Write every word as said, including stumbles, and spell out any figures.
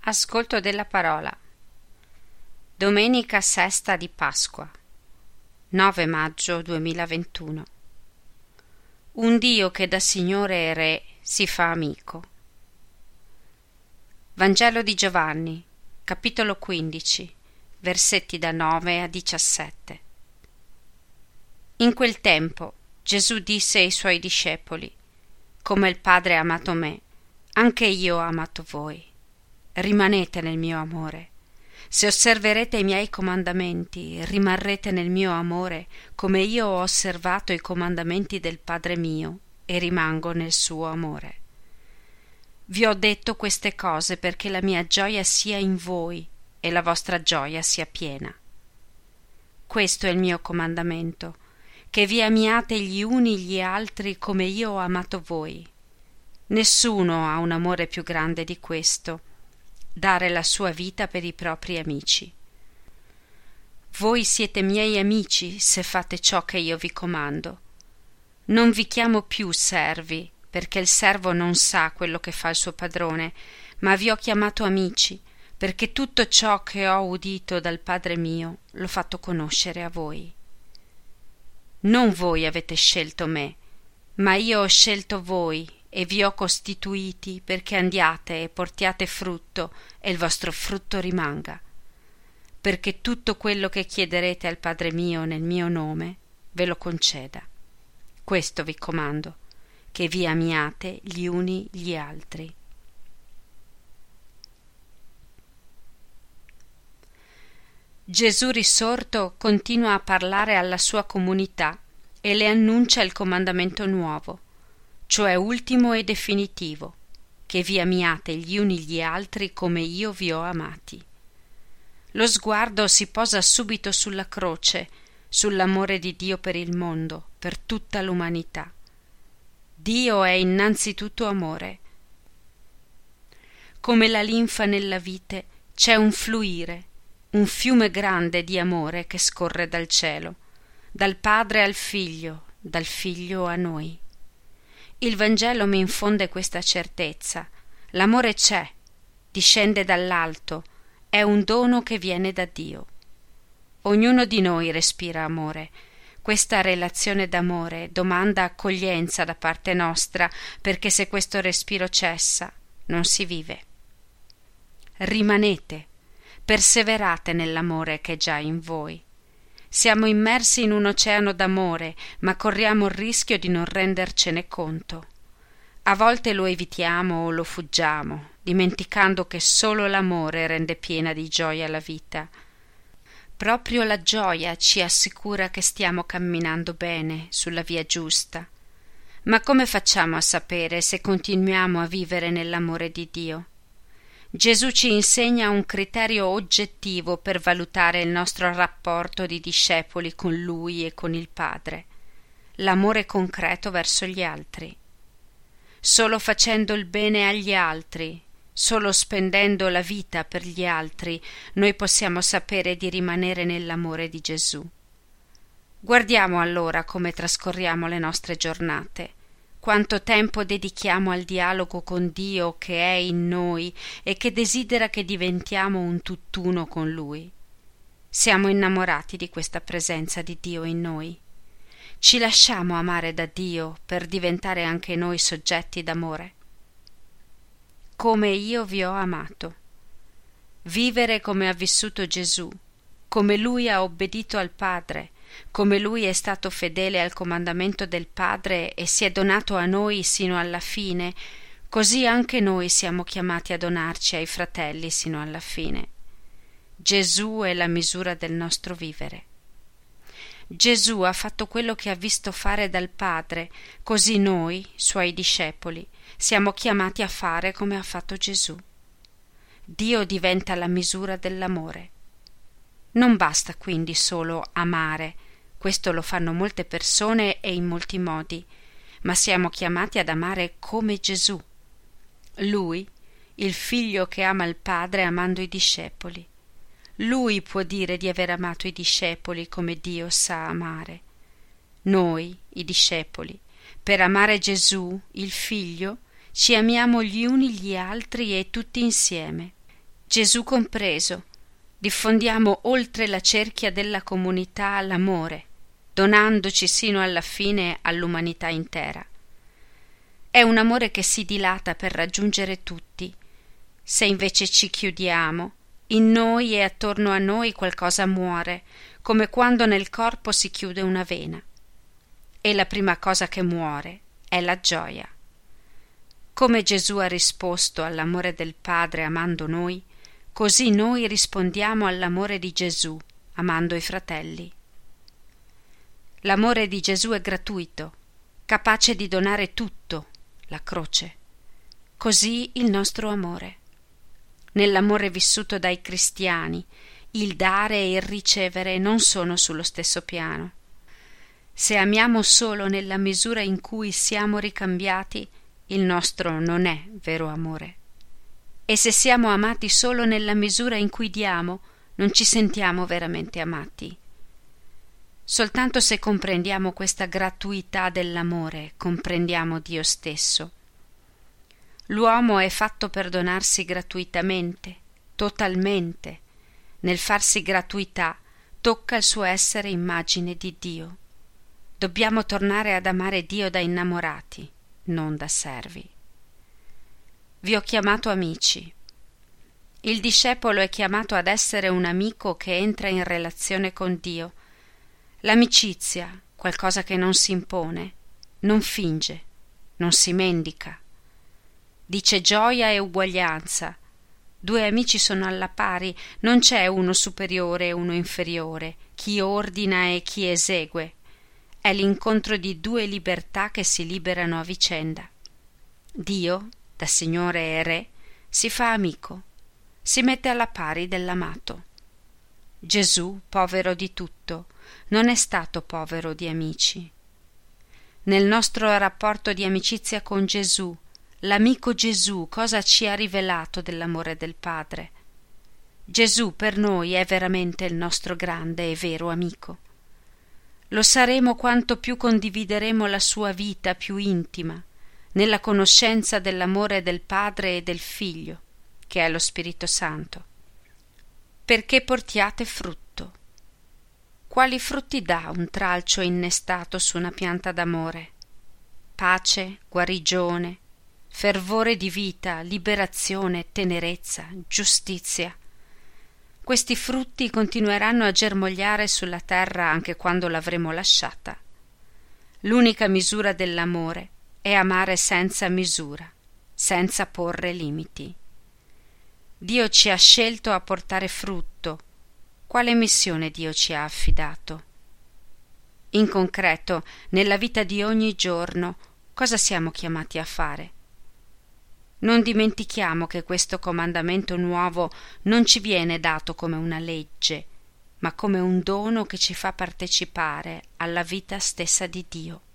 Ascolto della parola. Domenica sesta di Pasqua, nove maggio duemilaventuno. Un Dio che da Signore e Re si fa amico. Vangelo di Giovanni, capitolo quindici, versetti da nove a diciassette. In quel tempo Gesù disse ai suoi discepoli: come il Padre ha amato me, anche io ho amato voi. Rimanete nel mio amore. Se osserverete i miei comandamenti, rimarrete nel mio amore, come io ho osservato i comandamenti del Padre mio e rimango nel suo amore. Vi ho detto queste cose perché la mia gioia sia in voi e la vostra gioia sia piena. Questo è il mio comandamento, che vi amiate gli uni gli altri come io ho amato voi. Nessuno ha un amore più grande di questo, dare la sua vita per i propri amici. Voi siete miei amici se fate ciò che io vi comando. Non vi chiamo più servi, perché il servo non sa quello che fa il suo padrone, ma vi ho chiamato amici, perché tutto ciò che ho udito dal Padre mio l'ho fatto conoscere a voi. Non voi avete scelto me, ma io ho scelto voi e vi ho costituiti perché andiate e portiate frutto e il vostro frutto rimanga, perché tutto quello che chiederete al Padre mio nel mio nome ve lo conceda. Questo vi comando, che vi amiate gli uni gli altri. Gesù risorto continua a parlare alla sua comunità e le annuncia il comandamento nuovo, cioè ultimo e definitivo, che vi amiate gli uni gli altri come io vi ho amati. Lo sguardo si posa subito sulla croce, sull'amore di Dio per il mondo, per tutta l'umanità. Dio è innanzitutto amore. Come la linfa nella vite c'è un fluire, un fiume grande di amore che scorre dal cielo, dal Padre al Figlio, dal Figlio a noi. Il Vangelo mi infonde questa certezza. L'amore c'è, discende dall'alto, è un dono che viene da Dio. Ognuno di noi respira amore. Questa relazione d'amore domanda accoglienza da parte nostra, perché se questo respiro cessa, non si vive. Rimanete, perseverate nell'amore che è già in voi. Siamo immersi in un oceano d'amore, ma corriamo il rischio di non rendercene conto. A volte lo evitiamo o lo fuggiamo, dimenticando che solo l'amore rende piena di gioia la vita. Proprio la gioia ci assicura che stiamo camminando bene sulla via giusta. Ma come facciamo a sapere se continuiamo a vivere nell'amore di Dio? Gesù ci insegna un criterio oggettivo per valutare il nostro rapporto di discepoli con Lui e con il Padre: l'amore concreto verso gli altri. Solo facendo il bene agli altri, solo spendendo la vita per gli altri, noi possiamo sapere di rimanere nell'amore di Gesù. Guardiamo allora come trascorriamo le nostre giornate. Quanto tempo dedichiamo al dialogo con Dio che è in noi e che desidera che diventiamo un tutt'uno con Lui. Siamo innamorati di questa presenza di Dio in noi. Ci lasciamo amare da Dio per diventare anche noi soggetti d'amore. Come io vi ho amato. Vivere come ha vissuto Gesù, come Lui ha obbedito al Padre, come Lui è stato fedele al comandamento del Padre e si è donato a noi sino alla fine, così anche noi siamo chiamati a donarci ai fratelli sino alla fine. Gesù è la misura del nostro vivere. Gesù ha fatto quello che ha visto fare dal Padre, così noi, Suoi discepoli, siamo chiamati a fare come ha fatto Gesù. Dio diventa la misura dell'amore. Non basta quindi solo amare, questo lo fanno molte persone e in molti modi, ma siamo chiamati ad amare come Gesù. Lui, il Figlio che ama il Padre amando i discepoli. Lui può dire di aver amato i discepoli come Dio sa amare. Noi, i discepoli, per amare Gesù, il Figlio, ci amiamo gli uni gli altri e tutti insieme. Gesù compreso, diffondiamo oltre la cerchia della comunità l'amore, donandoci sino alla fine all'umanità intera. È un amore che si dilata per raggiungere tutti. Se invece ci chiudiamo, in noi e attorno a noi qualcosa muore, come quando nel corpo si chiude una vena. E la prima cosa che muore è la gioia. Come Gesù ha risposto all'amore del Padre amando noi, così noi rispondiamo all'amore di Gesù amando i fratelli. L'amore di Gesù è gratuito, capace di donare tutto, la croce. Così il nostro amore. Nell'amore vissuto dai cristiani, il dare e il ricevere non sono sullo stesso piano. Se amiamo solo nella misura in cui siamo ricambiati, il nostro non è vero amore. E se siamo amati solo nella misura in cui diamo, non ci sentiamo veramente amati. Soltanto se comprendiamo questa gratuità dell'amore, comprendiamo Dio stesso. L'uomo è fatto per donarsi gratuitamente, totalmente. Nel farsi gratuità tocca il suo essere immagine di Dio. Dobbiamo tornare ad amare Dio da innamorati, non da servi. Vi ho chiamato amici. Il discepolo è chiamato ad essere un amico che entra in relazione con Dio. L'amicizia, qualcosa che non si impone, non finge, non si mendica. Dice gioia e uguaglianza. Due amici sono alla pari, non c'è uno superiore e uno inferiore, chi ordina e chi esegue. È l'incontro di due libertà che si liberano a vicenda. Dio, da Signore e Re, si fa amico, si mette alla pari dell'amato. Gesù, povero di tutto, non è stato povero di amici. Nel nostro rapporto di amicizia con Gesù, l'amico Gesù cosa ci ha rivelato dell'amore del Padre? Gesù per noi è veramente il nostro grande e vero amico. Lo saremo quanto più condivideremo la sua vita più intima, nella conoscenza dell'amore del Padre e del Figlio, che è lo Spirito Santo. Perché portiate frutto. Quali frutti dà un tralcio innestato su una pianta d'amore? Pace, guarigione, fervore di vita, liberazione, tenerezza, giustizia. Questi frutti continueranno a germogliare sulla terra anche quando l'avremo lasciata. L'unica misura dell'amore è amare senza misura, senza porre limiti. Dio ci ha scelto a portare frutto. Quale missione Dio ci ha affidato? In concreto, nella vita di ogni giorno, cosa siamo chiamati a fare? Non dimentichiamo che questo comandamento nuovo non ci viene dato come una legge, ma come un dono che ci fa partecipare alla vita stessa di Dio.